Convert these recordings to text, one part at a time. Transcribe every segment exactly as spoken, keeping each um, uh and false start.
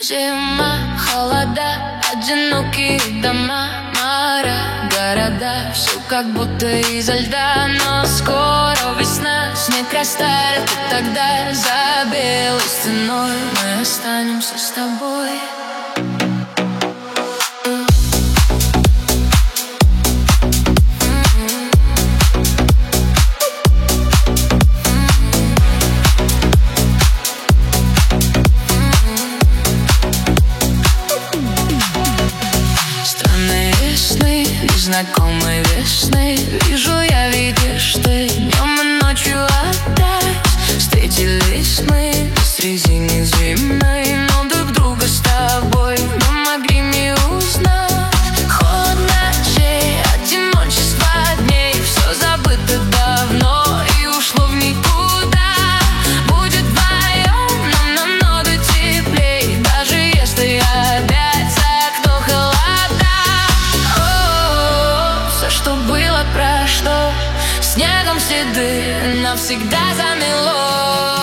Зима, холода, одинокие дома, моря, города. Все как будто изо льда, но скоро весна. Снег растает, и тогда за белой стеной мы останемся с тобой. Знакомой весны вижу я, видишь ты, днем и ночью опять встретились мы посредине зимы, но друг друга с тобой мы могли не узнать. Холод ночей, одиночество дней, все забыто давно и ушло в никуда. Будет вдвоем нам намного теплей, даже если опять за окно холода. Что было, прошло, снегом следы навсегда замело.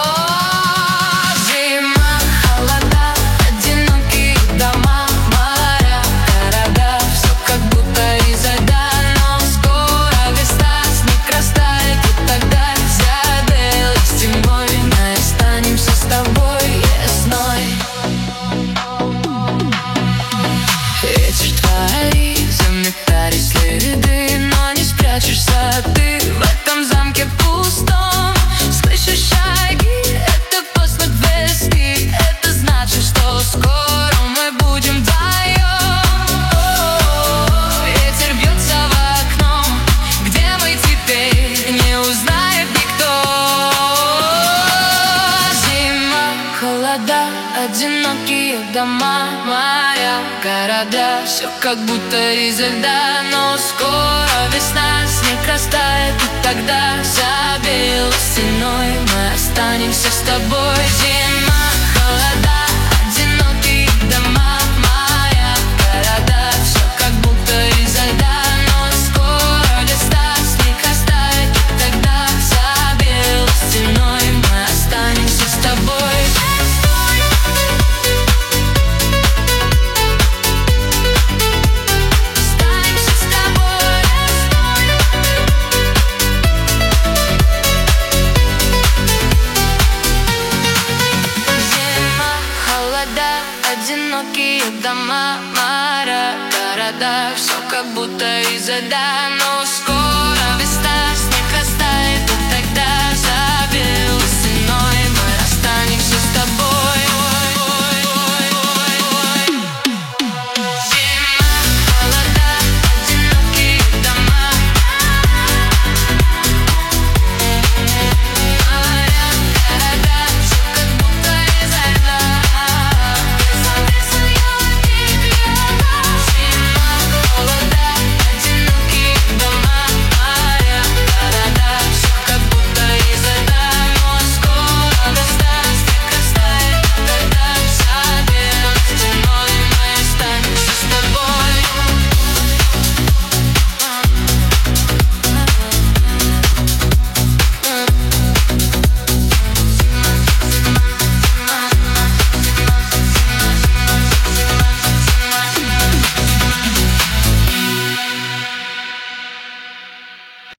Зима, холода, одинокие дома, моря, города. Все как будто изо льда, но скоро весна. Снег растает, и тогда за белой стеной мы останемся с тобой весной. Ветер твои заметали следы, но не спрячешься ты в этом замке пустом. Слышишь шаги, это после весны, это значит, что скоро мы будем вдвоем. Ветер бьется в окно, где мы теперь, не узнает никто. Зима, холода, одинокие дома, моря, города. Все как будто изо льда, но скоро весна. Снег растает, и тогда за белой стеной мы останемся с тобой. Зима, холода, одинокие дома, моря, города. Все как будто изо льда, но скоро весна. Снег растает, и тогда за белой стеной мы останемся с тобой. Одинокие дома, моря, города. Все как будто изо льда, но скоро